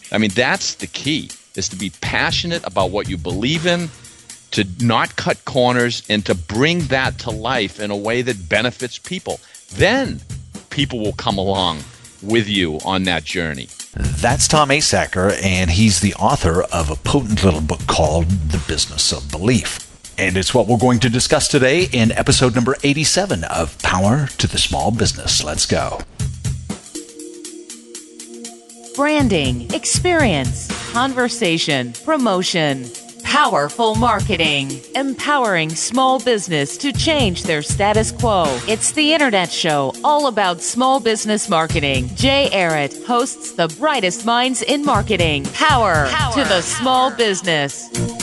I mean, that's the key, is to be passionate about what you believe in, to not cut corners, and to bring that to life in a way that benefits people. Then people will come along with you on that journey. That's Tom Asacker, and he's the author of a potent little book called The Business of Belief. And it's what we're going to discuss today in episode number 87 of Power to the Small Business. Let's go. Branding, experience, conversation, promotion, powerful marketing, empowering small business to change their status quo. It's the Internet Show, all about small business marketing. Jay Ehret hosts the brightest minds in marketing. Power to the small business.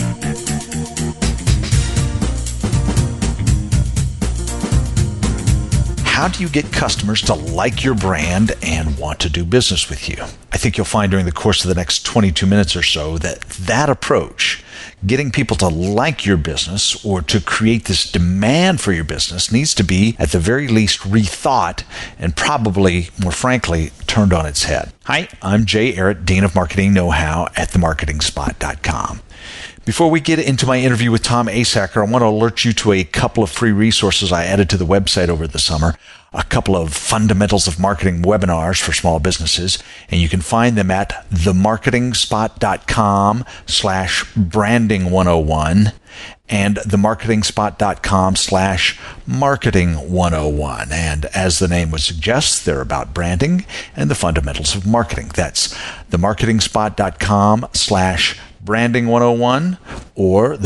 How do you get customers to like your brand and want to do business with you? I think you'll find during the course of the next 22 minutes or so that approach, getting people to like your business or to create this demand for your business, needs to be, at the very least, rethought and probably, more frankly, turned on its head. Hi, I'm Jay Ehret, Dean of Marketing Know-How at themarketingspot.com. Before we get into my interview with Tom Asacker, I want to alert you to a couple of free resources I added to the website over the summer, a couple of fundamentals of marketing webinars for small businesses, and you can find them at themarketingspot.com/branding101 and themarketingspot.com/marketing101. And as the name would suggest, they're about branding and the fundamentals of marketing. That's themarketingspot.com/branding101 or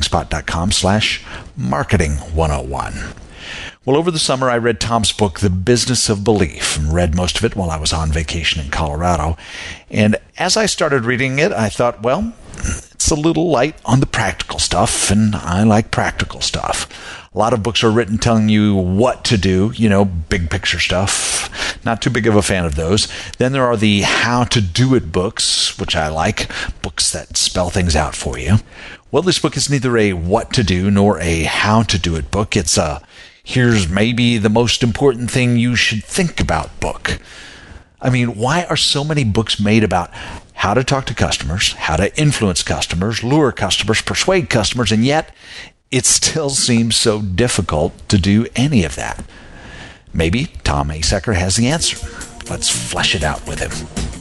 themarketingspot.com/marketing101. Well, over the summer, I read Tom's book, The Business of Belief, and read most of it while I was on vacation in Colorado. And as I started reading it, I thought, well, it's a little light on the practical stuff, and I like practical stuff. A lot of books are written telling you what to do, big picture stuff. Not too big of a fan of those. Then there are the how to do it books, which I like, books that spell things out for you. Well, this book is neither a what to do nor a how to do it book. It's a here's maybe the most important thing you should think about book. I mean, why are so many books made about how to talk to customers, how to influence customers, lure customers, persuade customers, and yet it still seems so difficult to do any of that? Maybe Tom Asacker has the answer. Let's flesh it out with him.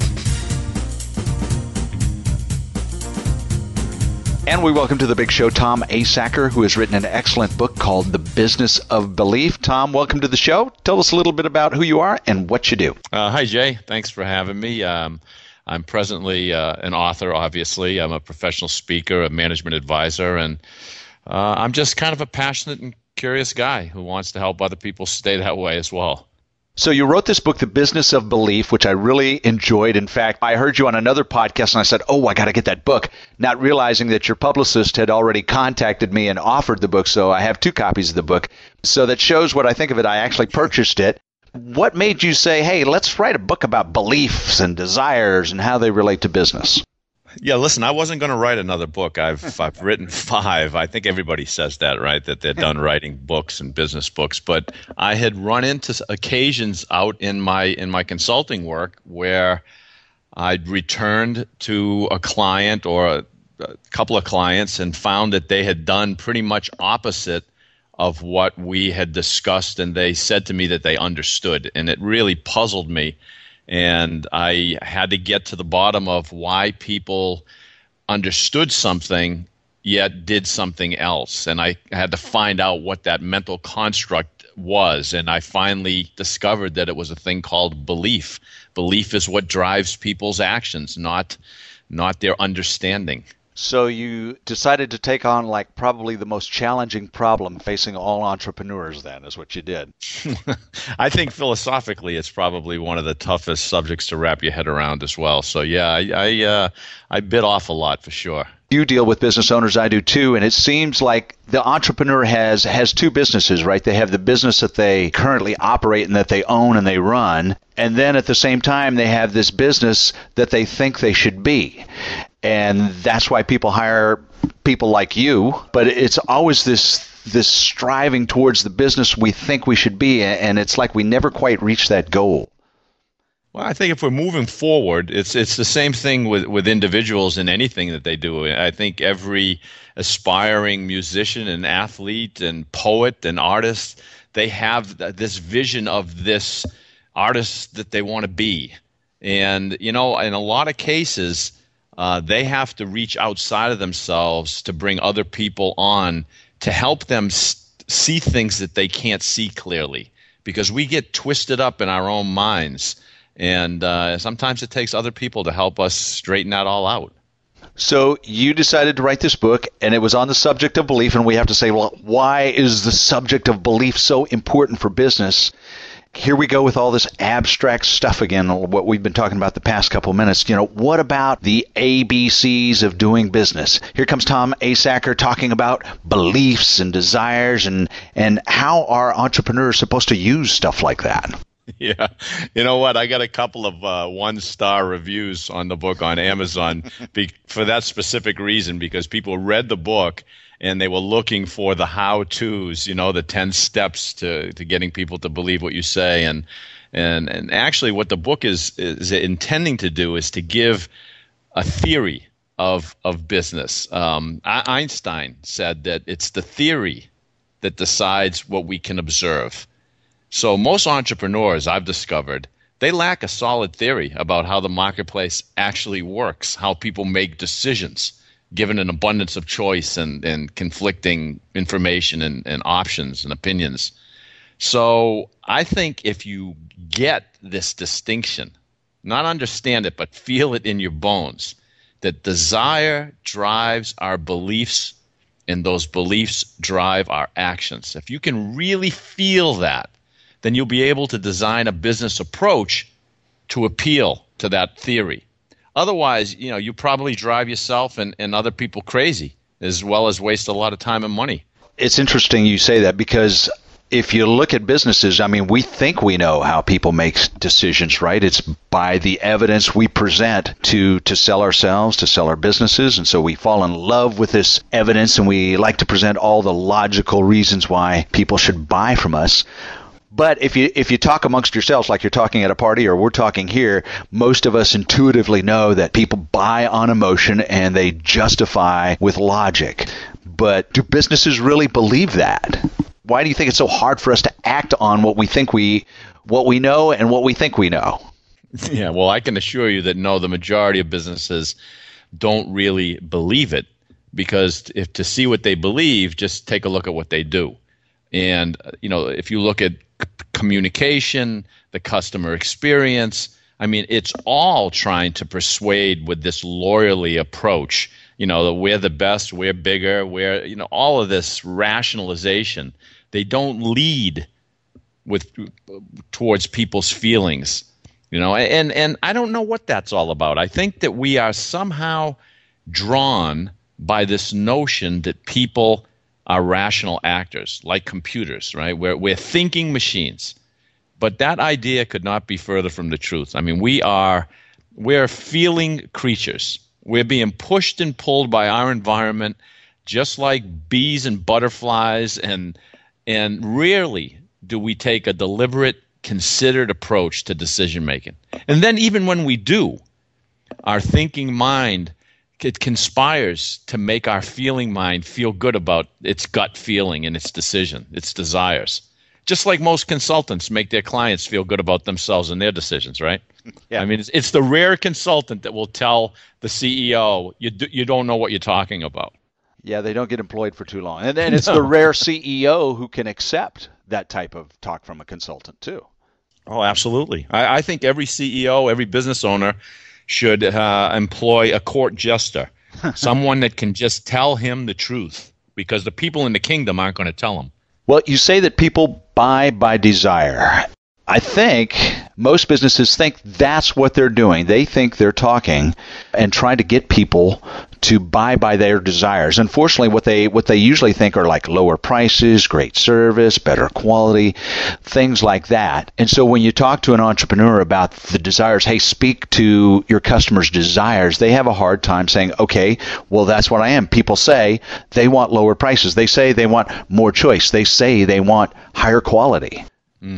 And we welcome to the big show Tom Asacker, who has written an excellent book called The Business of Belief. Tom, welcome to the show. Tell us a little bit about who you are and what you do. Hi, Jay. Thanks for having me. I'm presently an author, obviously. I'm a professional speaker, a management advisor, and I'm just kind of a passionate and curious guy who wants to help other people stay that way as well. So you wrote this book, The Business of Belief, which I really enjoyed. In fact, I heard you on another podcast and I said, I got to get that book, not realizing that your publicist had already contacted me and offered the book. So I have 2 copies of the book. So that shows what I think of it. I actually purchased it. What made you say, hey, let's write a book about beliefs and desires and how they relate to business? Yeah, listen, I wasn't going to write another book. I've written 5. I think everybody says that, right? That they're done writing books and business books. But I had run into occasions out in my consulting work where I'd returned to a client or a couple of clients and found that they had done pretty much opposite of what we had discussed, and they said to me that they understood, and it really puzzled me. And I had to get to the bottom of why people understood something yet did something else. And I had to find out what that mental construct was. And I finally discovered that it was a thing called belief. Belief is what drives people's actions, not their understanding. So you decided to take on probably the most challenging problem facing all entrepreneurs then, is what you did. I think philosophically it's probably one of the toughest subjects to wrap your head around as well. So yeah, I bit off a lot for sure. You deal with business owners, I do too, and it seems like the entrepreneur has 2 businesses, right? They have the business that they currently operate and that they own and they run, and then at the same time they have this business that they think they should be. And that's why people hire people like you, but it's always this striving towards the business we think we should be, and it's like we never quite reach that goal. Well, I think if we're moving forward, it's the same thing with individuals in anything that they do. I think every aspiring musician and athlete and poet and artist, they have this vision of this artist that they want to be. And, in a lot of cases, they have to reach outside of themselves to bring other people on to help them see things that they can't see clearly, because we get twisted up in our own minds. And sometimes it takes other people to help us straighten that all out. So you decided to write this book, and it was on the subject of belief, and we have to say, well, why is the subject of belief so important for business? Here we go with all this abstract stuff again, what we've been talking about the past couple of minutes. What about the ABCs of doing business? Here comes Tom Asacker talking about beliefs and desires, and how are entrepreneurs supposed to use stuff like that? Yeah. You know what? I got a couple of 1-star reviews on the book on Amazon for that specific reason, because people read the book and they were looking for the how-tos, the 10 steps to getting people to believe what you say. And actually what the book is intending to do is to give a theory of business. Einstein said that it's the theory that decides what we can observe. So most entrepreneurs, I've discovered, they lack a solid theory about how the marketplace actually works, how people make decisions, given an abundance of choice and conflicting information and options and opinions. So I think if you get this distinction, not understand it, but feel it in your bones, that desire drives our beliefs and those beliefs drive our actions. If you can really feel that, then you'll be able to design a business approach to appeal to that theory. Otherwise, you probably drive yourself and other people crazy, as well as waste a lot of time and money. It's interesting you say that, because if you look at businesses, we think we know how people make decisions, right? It's by the evidence we present to sell ourselves, to sell our businesses. And so we fall in love with this evidence, and we like to present all the logical reasons why people should buy from us. But if you talk amongst yourselves, like you're talking at a party or we're talking here, most of us intuitively know that people buy on emotion and they justify with logic. But do businesses really believe that? Why do you think it's so hard for us to act on what we know and what we think we know? Yeah, well, I can assure you that no, the majority of businesses don't really believe it, because if to see what they believe, just take a look at what they do. And, if you look at communication, the customer experience, it's all trying to persuade with this loyally approach, that we're the best, we're bigger, we're, all of this rationalization. They don't lead towards people's feelings, and I don't know what that's all about. I think that we are somehow drawn by this notion that people are rational actors, like computers, right? We're thinking machines. But that idea could not be further from the truth. We're feeling creatures. We're being pushed and pulled by our environment, just like bees and butterflies, and rarely do we take a deliberate, considered approach to decision making. And then even when we do, our thinking mind, it conspires to make our feeling mind feel good about its gut feeling and its decision, its desires. Just like most consultants make their clients feel good about themselves and their decisions, right? Yeah. It's the rare consultant that will tell the CEO, you don't know what you're talking about. Yeah, they don't get employed for too long. And then it's the rare CEO who can accept that type of talk from a consultant too. Oh, absolutely. I think every CEO, every business owner should employ a court jester, someone that can just tell him the truth, because the people in the kingdom aren't going to tell him. Well, you say that people buy by desire. I think most businesses think that's what they're doing. They think they're talking and trying to get people to buy by their desires. Unfortunately, what they usually think are like lower prices, great service, better quality, things like that. And so when you talk to an entrepreneur about the desires, hey, speak to your customers' desires, they have a hard time saying, okay, well, that's what I am. People say they want lower prices. They say they want more choice. They say they want higher quality.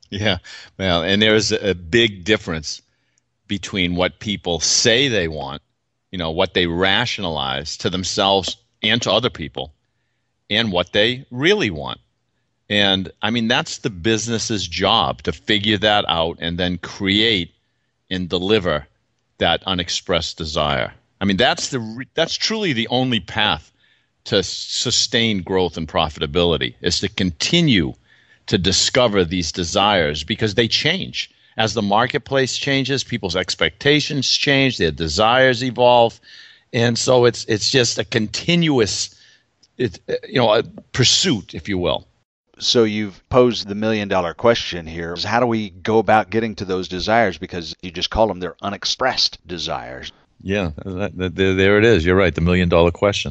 Yeah, well, and there is a big difference between what people say they want, what they rationalize to themselves and to other people, and what they really want. And I mean, that's the business's job to figure that out and then create and deliver that unexpressed desire. I mean, that's truly the only path to sustain growth and profitability, is to continue to discover these desires, because they change. As the marketplace changes, people's expectations change, their desires evolve. And so it's just a continuous a pursuit, if you will. So you've posed the $1 million question here. How do we go about getting to those desires? Because you just call them, they're unexpressed desires. Yeah, there it is. You're right, the $1 million question.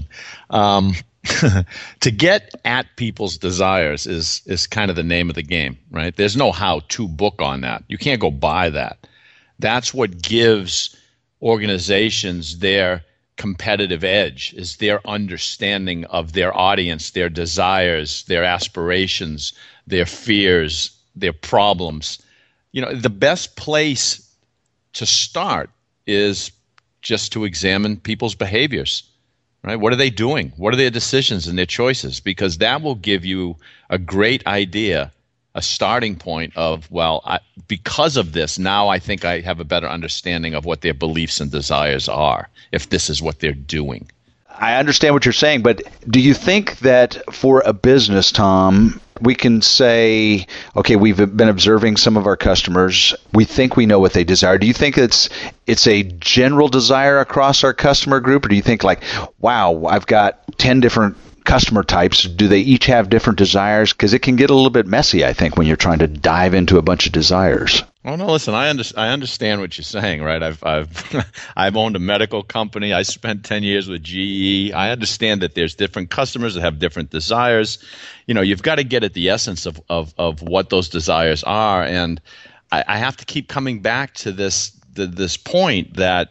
To get at people's desires is kind of the name of the game, right? There's no how-to book on that. You can't go buy that. That's what gives organizations their competitive edge, is their understanding of their audience, their desires, their aspirations, their fears, their problems. The best place to start is just to examine people's behaviors, right? What are they doing? What are their decisions and their choices? Because that will give you a great idea, a starting point of, because of this, now I think I have a better understanding of what their beliefs and desires are, if this is what they're doing. I understand what you're saying, but do you think that for a business, Tom, we can say, okay, we've been observing some of our customers. We think we know what they desire. Do you think it's a general desire across our customer group? Or do you think wow, I've got 10 different customer types. Do they each have different desires? Because it can get a little bit messy, I think, when you're trying to dive into a bunch of desires. Oh no! Listen, I understand what you're saying, right? I've owned a medical company. I spent 10 years with GE. I understand that there's different customers that have different desires. You've got to get at the essence of what those desires are, and I have to keep coming back to this point that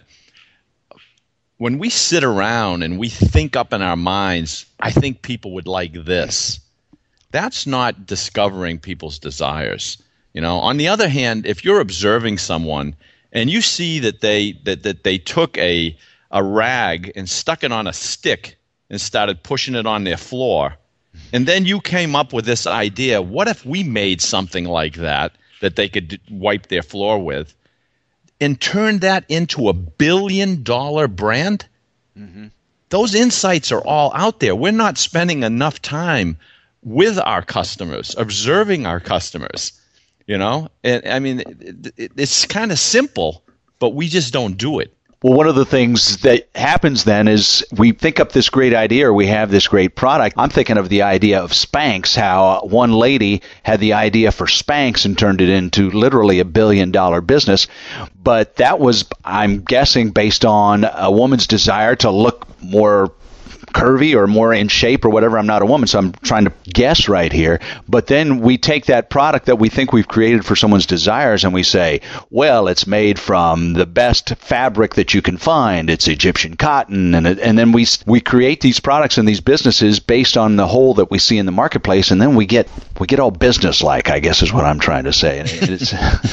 when we sit around and we think up in our minds, I think people would like this. That's not discovering people's desires. On the other hand, if you're observing someone and you see that they took a rag and stuck it on a stick and started pushing it on their floor, and then you came up with this idea, what if we made something like that they could wipe their floor with, and turn that into a $1 billion brand? Mm-hmm. Those insights are all out there. We're not spending enough time with our customers, observing our customers. And I mean, it's kind of simple, but we just don't do it. Well, one of the things that happens then is we think up this great idea, or we have this great product. I'm thinking of the idea of Spanx, how one lady had the idea for Spanx and turned it into literally $1 billion business. But that was, I'm guessing, based on a woman's desire to look more curvy or more in shape or whatever. I'm not a woman, so I'm trying to guess right here. But then we take that product that we think we've created for someone's desires and we say, well, it's made from the best fabric that you can find. It's Egyptian cotton. And then we create these products and these businesses based on the hole that we see in the marketplace, and then we get all business-like, I guess is what I'm trying to say. And it's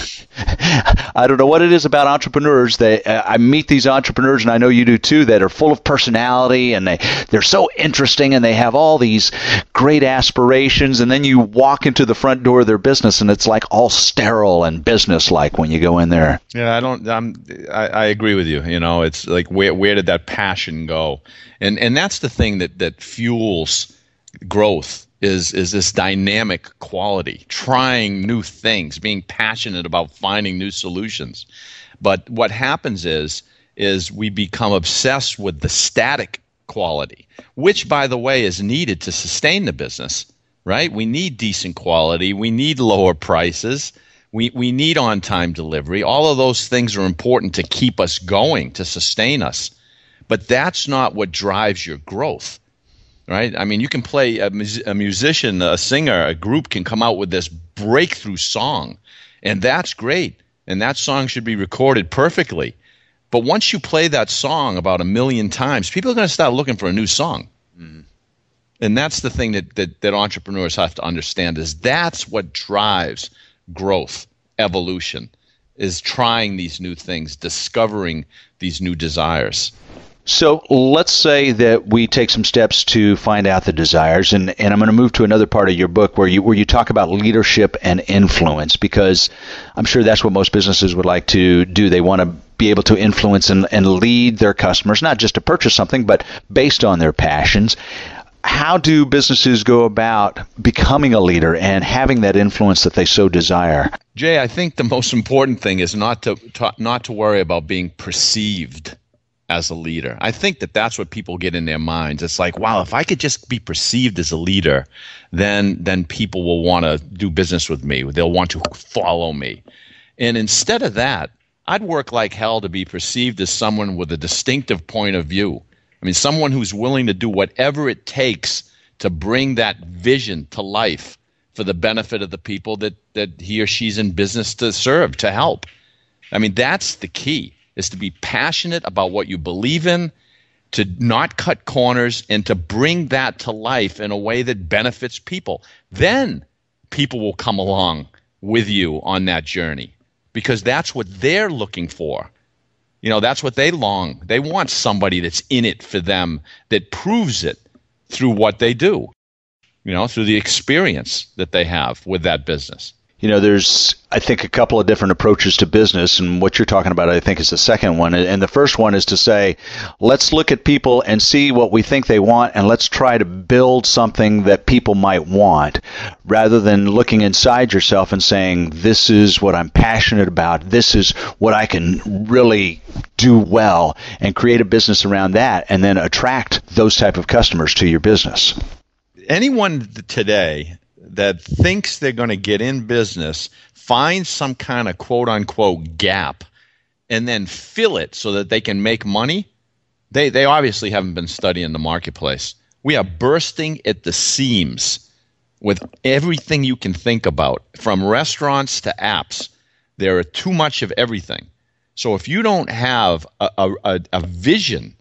I don't know what it is about entrepreneurs. I meet these entrepreneurs, and I know you do too, that are full of personality, and they're so interesting, and they have all these great aspirations, and then you walk into the front door of their business, and it's like all sterile and business-like when you go in there. Yeah, I agree with you. It's like where did that passion go? And that's the thing that fuels growth. Is this dynamic quality, trying new things, being passionate about finding new solutions. But what happens is we become obsessed with the static quality, which, by the way, is needed to sustain the business, right? We need decent quality. We need lower prices. We need on-time delivery. All of those things are important to keep us going, to sustain us. But that's not what drives your growth. Right? I mean, you can play a musician, a singer, a group can come out with this breakthrough song, and that's great. And that song should be recorded perfectly. But once you play that song about 1 million times, people are going to start looking for a new song. Mm-hmm. And that's the thing that entrepreneurs have to understand, is that's what drives growth, evolution, is trying these new things, discovering these new desires. So let's say that we take some steps to find out the desires, and I'm going to move to another part of your book where you talk about leadership and influence, because I'm sure that's what most businesses would like to do. They want to be able to influence and lead their customers, not just to purchase something, but based on their passions. How do businesses go about becoming a leader and having that influence that they so desire? Jay, I think the most important thing is not to worry about being perceived as a leader. I think that's what people get in their minds. It's like, wow, if I could just be perceived as a leader, then people will want to do business with me. They'll want to follow me. And instead of that, I'd work like hell to be perceived as someone with a distinctive point of view. I mean, someone who's willing to do whatever it takes to bring that vision to life for the benefit of the people that he or she's in business to serve, to help. I mean, that's the key, is to be passionate about what you believe in, to not cut corners, and to bring that to life in a way that benefits people. Then people will come along with you on that journey, because that's what they're looking for. You know, that's what they long. They want somebody that's in it for them, that proves it through what they do, you know, through the experience that they have with that business. You know, there's, I think, a couple of different approaches to business, and what you're talking about, I think, is the second one. And the first one is to say, let's look at people and see what we think they want, and let's try to build something that people might want, rather than looking inside yourself and saying, this is what I'm passionate about, this is what I can really do well, and create a business around that, and then attract those type of customers to your business. Anyone today that thinks they're going to get in business, find some kind of quote-unquote gap, and then fill it so that they can make money, they obviously haven't been studying the marketplace. We are bursting at the seams with everything you can think about, from restaurants to apps. There are too much of everything. So if you don't have a vision,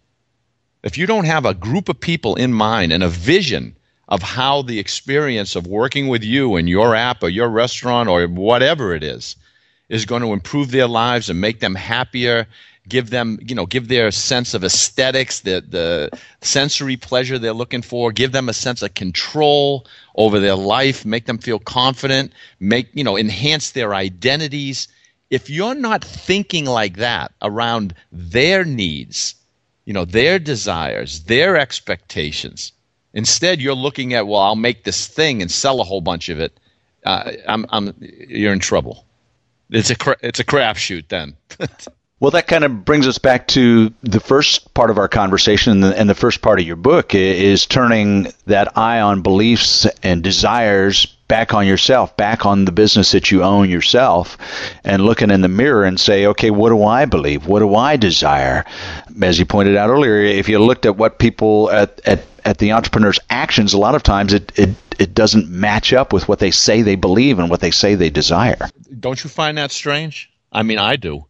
if you don't have a group of people in mind and a vision of how the experience of working with you and your app or your restaurant or whatever it is going to improve their lives and make them happier, give their sense of aesthetics, the sensory pleasure they're looking for, give them a sense of control over their life, make them feel confident, enhance their identities. If you're not thinking like that around their needs, their desires, their expectations, instead, you're looking at, well, I'll make this thing and sell a whole bunch of it. You're in trouble. It's a crapshoot then. Well, that kind of brings us back to the first part of our conversation, and the first part of your book is turning that eye on beliefs and desires back on yourself, back on the business that you own yourself, and looking in the mirror and say, okay, what do I believe? What do I desire? As you pointed out earlier, if you looked at what people at the entrepreneur's actions, a lot of times it doesn't match up with what they say they believe and what they say they desire. Don't you find that strange? I mean, I do.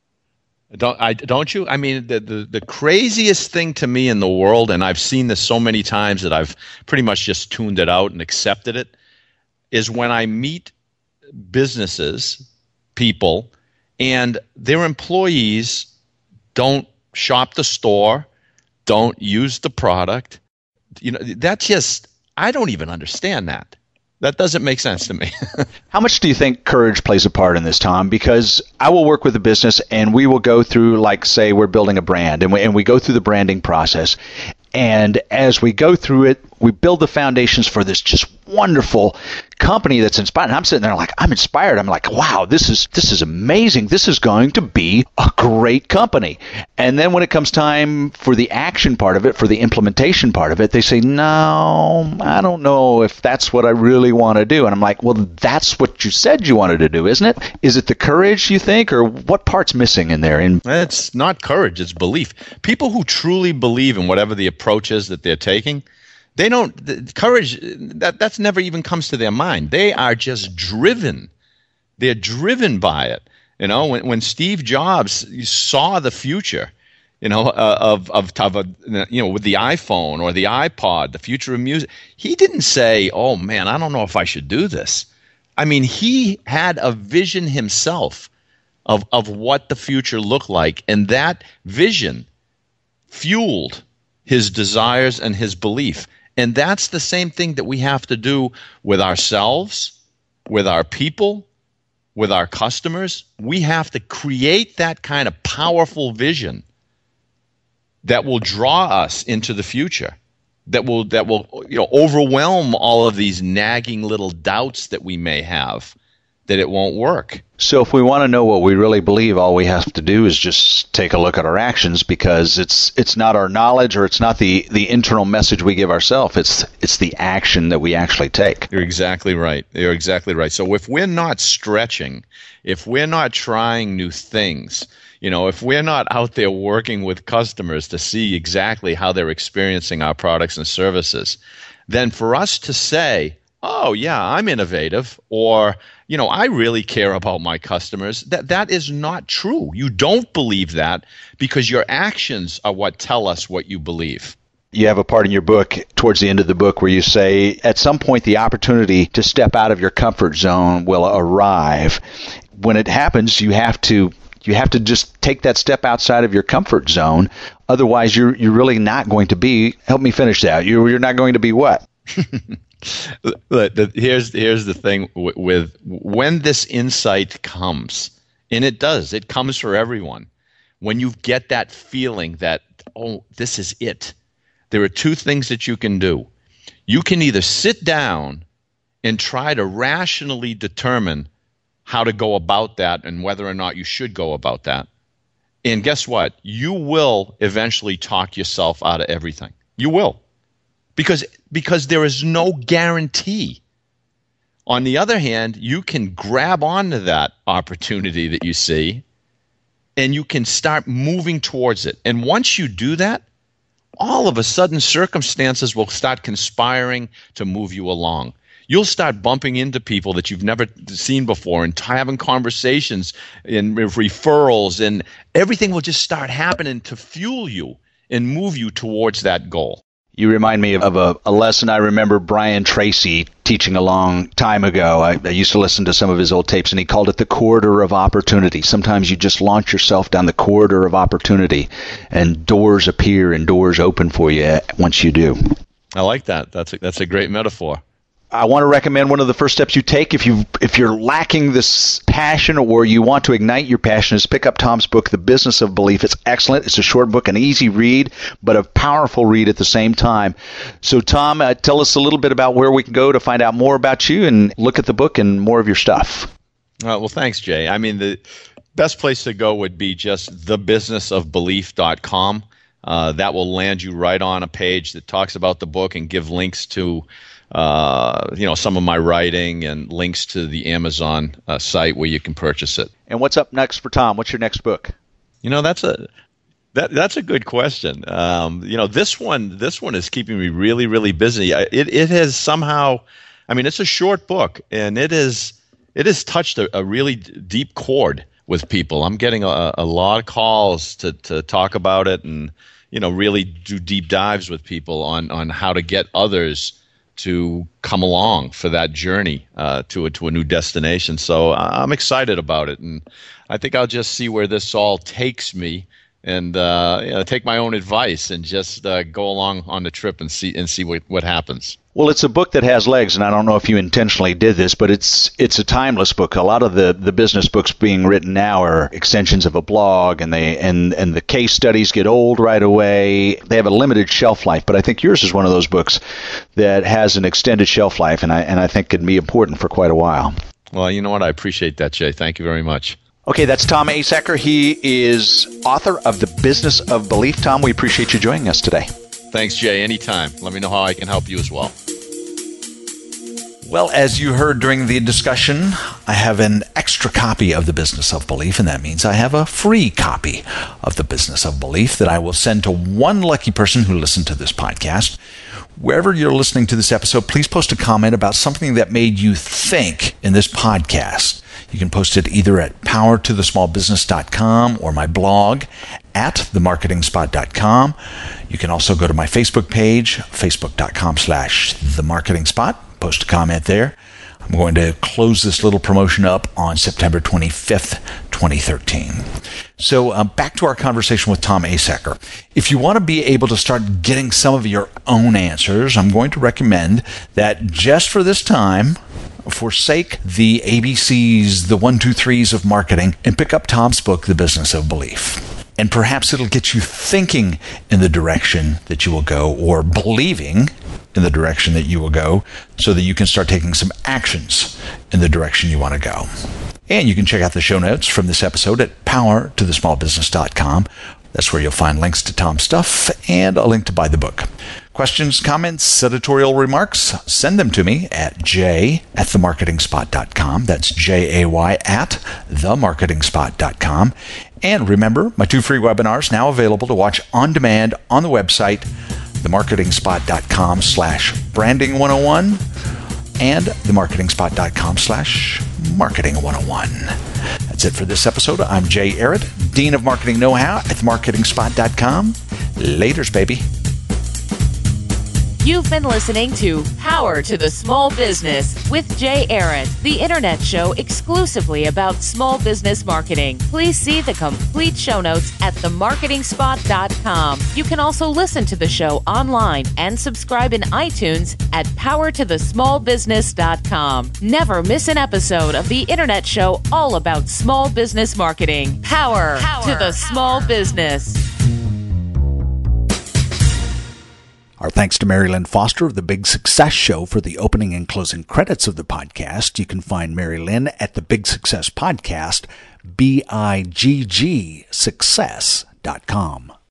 Don't you? I mean, the craziest thing to me in the world, and I've seen this so many times that I've pretty much just tuned it out and accepted it, is when I meet businesses, people, and their employees don't shop the store, don't use the product. That's just, I don't even understand that. That doesn't make sense to me. How much do you think courage plays a part in this, Tom? Because I will work with a business and we will go through, like, say, we're building a brand, and we go through the branding process. And as we go through it, we build the foundations for this just wonderful company that's inspired. And I'm sitting there like, I'm inspired. I'm like, wow, this is amazing. This is going to be a great company. And then when it comes time for the action part of it, for the implementation part of it, they say, no, I don't know if that's what I really want to do. And I'm like, well, that's what you said you wanted to do, isn't it? Is it the courage, you think, or what part's missing in there? It's not courage, it's belief. People who truly believe in whatever the approach is that they're taking, they don't, courage, that's never even comes to their mind. They are just driven. They're driven by it. When Steve Jobs saw the future, with the iPhone or the iPod, the future of music, he didn't say, oh man, I don't know if I should do this. I mean, he had a vision himself of what the future looked like, and that vision fueled his desires and his belief. And that's the same thing that we have to do with ourselves, with our people, with our customers. We have to create that kind of powerful vision that will draw us into the future, that will overwhelm all of these nagging little doubts that we may have that it won't work. So if we want to know what we really believe, all we have to do is just take a look at our actions, because it's not our knowledge, or it's not the internal message we give ourselves. It's the action that we actually take. You're exactly right. You're exactly right. So if we're not stretching, if we're not trying new things, if we're not out there working with customers to see exactly how they're experiencing our products and services, then for us to say, oh, yeah, I'm innovative, or, I really care about my customers, that is not true. You don't believe that because your actions are what tell us what you believe. You have a part in your book, towards the end of the book, where you say, at some point, the opportunity to step out of your comfort zone will arrive. When it happens, you have to just take that step outside of your comfort zone. Otherwise, you're really not going to be, help me finish that, you're not going to be what? Here's the thing with when this insight comes, and it comes for everyone. When you get that feeling that, oh, this is it, there are two things that you can do. You can either sit down and try to rationally determine how to go about that and whether or not you should go about that. And guess what? You will eventually talk yourself out of everything. You will. Because there is no guarantee. On the other hand, you can grab onto that opportunity that you see, and you can start moving towards it. And once you do that, all of a sudden circumstances will start conspiring to move you along. You'll start bumping into people that you've never seen before and having conversations and referrals, and everything will just start happening to fuel you and move you towards that goal. You remind me of a lesson I remember Brian Tracy teaching a long time ago. I used to listen to some of his old tapes, and he called it the corridor of opportunity. Sometimes you just launch yourself down the corridor of opportunity, and doors appear and doors open for you once you do. I like that. That's a great metaphor. I want to recommend one of the first steps you take if you're lacking this passion, or you want to ignite your passion, is pick up Tom's book, The Business of Belief. It's excellent. It's a short book, an easy read, but a powerful read at the same time. So, Tom, tell us a little bit about where we can go to find out more about you and look at the book and more of your stuff. Well, thanks, Jay. I mean, the best place to go would be just thebusinessofbelief.com. That will land you right on a page that talks about the book and give links to some of my writing and links to the Amazon site where you can purchase it. And what's up next for Tom? What's your next book? That's a good question. This one is keeping me really, really busy. It has somehow, it's a short book, and it has touched a really deep chord with people. I'm getting a lot of calls to talk about it, and really do deep dives with people on how to get others to come along for that journey to a new destination. So I'm excited about it, and I think I'll just see where this all takes me, and take my own advice and just go along on the trip and see what happens. Well, it's a book that has legs, and I don't know if you intentionally did this, but it's a timeless book. A lot of the business books being written now are extensions of a blog, and the case studies get old right away. They have a limited shelf life, but I think yours is one of those books that has an extended shelf life, and I think can be important for quite a while. Well, you know what? I appreciate that, Jay. Thank you very much. Okay, that's Tom Asacker. He is author of The Business of Belief. Tom, we appreciate you joining us today. Thanks, Jay. Anytime. Let me know how I can help you as well. Well, as you heard during the discussion, I have an extra copy of The Business of Belief, and that means I have a free copy of The Business of Belief that I will send to one lucky person who listened to this podcast. Wherever you're listening to this episode, please post a comment about something that made you think in this podcast. You can post it either at powertothesmallbusiness.com or my blog at themarketingspot.com. You can also go to my Facebook page, facebook.com/themarketingspot. Post a comment there. I'm going to close this little promotion up on September 25th, 2013. So back to our conversation with Tom Asacker. If you want to be able to start getting some of your own answers, I'm going to recommend that just for this time, forsake the ABCs, the 1, 2, 3s of marketing, and pick up Tom's book, The Business of Belief. And perhaps it'll get you thinking in the direction that you will go, or believing in the direction that you will go, so that you can start taking some actions in the direction you want to go. And you can check out the show notes from this episode at powertothesmallbusiness.com. That's where you'll find links to Tom's stuff and a link to buy the book. Questions, comments, editorial remarks, send them to me at jay@themarketingspot.com. That's JAY at themarketingspot.com. And remember, my 2 free webinars now available to watch on demand on the website, themarketingspot.com/branding101 and themarketingspot.com/marketing101. That's it for this episode. I'm Jay Arrett, Dean of Marketing Know-How at themarketingspot.com. Laters, baby. You've been listening to Power to the Small Business with Jay Arrett, the internet show exclusively about small business marketing. Please see the complete show notes at themarketingspot.com. You can also listen to the show online and subscribe in iTunes at powertothesmallbusiness.com. Never miss an episode of the internet show all about small business marketing. Power to the small business. Our thanks to Mary Lynn Foster of The Big Success Show for the opening and closing credits of the podcast. You can find Mary Lynn at the Big Success Podcast, BIGG Success.com.